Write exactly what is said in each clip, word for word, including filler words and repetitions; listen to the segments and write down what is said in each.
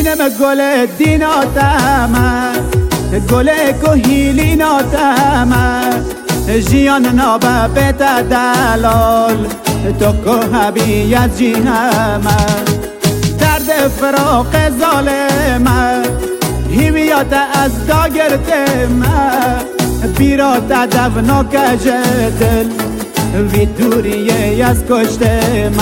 دینم گل دیناتم گل کهیلیناتم جیان نابه بیت دلال تو که حبیت جیهم درد فراق ظالم هیویات از داگرتم بیرات دفناک جدل وی دوریه از کشتم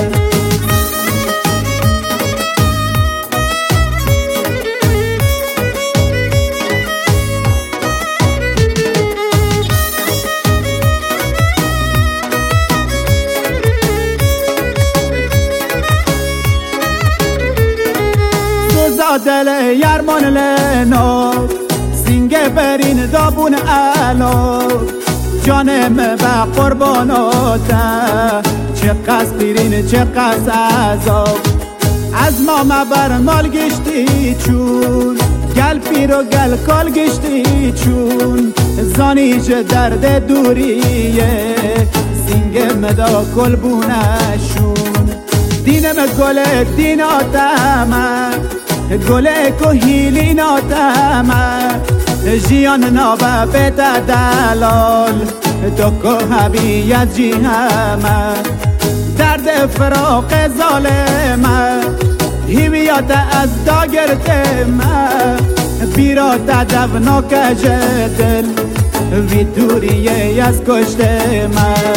دل یارمان لنو سینگه برین دابون الو جانم به قرباناته چه قصد بیرین چه قصد عذاب از ما مبر مال گشتی چون گل پیر و گل کال گشتی چون زانیج درد دوریه سینگه مدا کلبونشون دینم گل دیناتم گل کهیلیناتم جیان نابه بیت دلال تو که حبیت جیهم درد فراق ظالم هیویات از داگرتم بیرات دفناک جدل وی دوریه از کشتم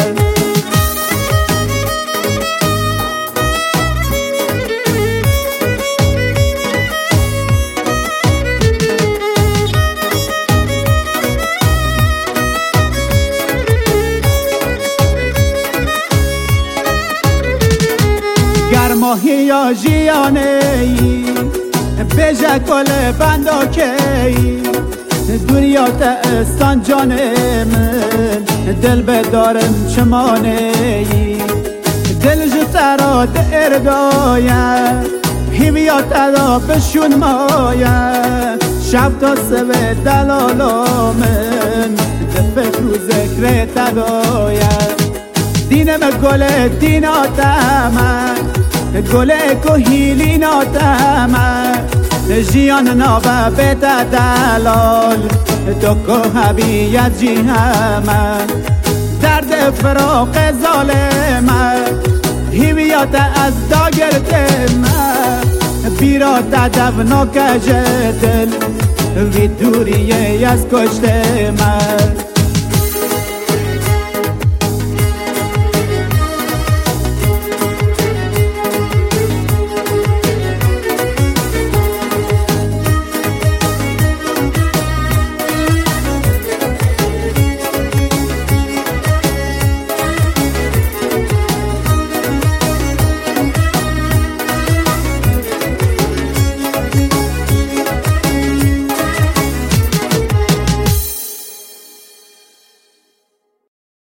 گرماهی یا جیانه ای بیجه کل بندا کی دنیات استان جانه من دل بدارم چمانه ای دل جترا دردایه هیویات ادا بشون مایه شب تا سوه دلالا من دفت رو ذکر تدایه دینم گل دیناتم گل کهیلیناتم جیان نابه بیت دلال تو که حبیت جیهم درد فراق ظالم هیویات از داگرتم بیرات دفناک جدل وی دوریه از کشتم